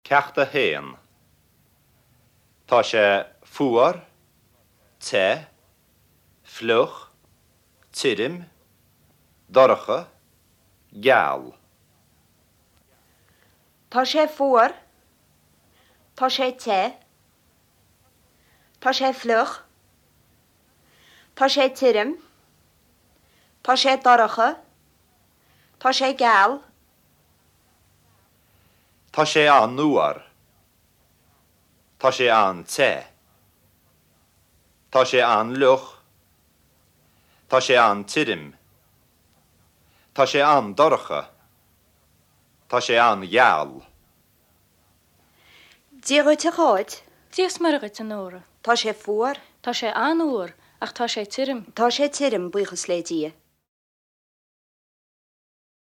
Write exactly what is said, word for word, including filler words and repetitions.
ceachta héan. Tá sé fuar, te, fluch, tirim, doracha, geal. Tá sé fuar, tá sé te, tá sé fluch, tá sé tirim, tá sé doracha, tá sé geal. Tá sé an nuar. Tá sé an te. Tá sé an luch. Tá sé an tirim. Tá sé an doracha. Tá sé an geal. Díú te cháid, Díos margat an óra. tá sé fuar, Tá sé an úr ach tá sé tirim. tá sé tirim buchas le dia.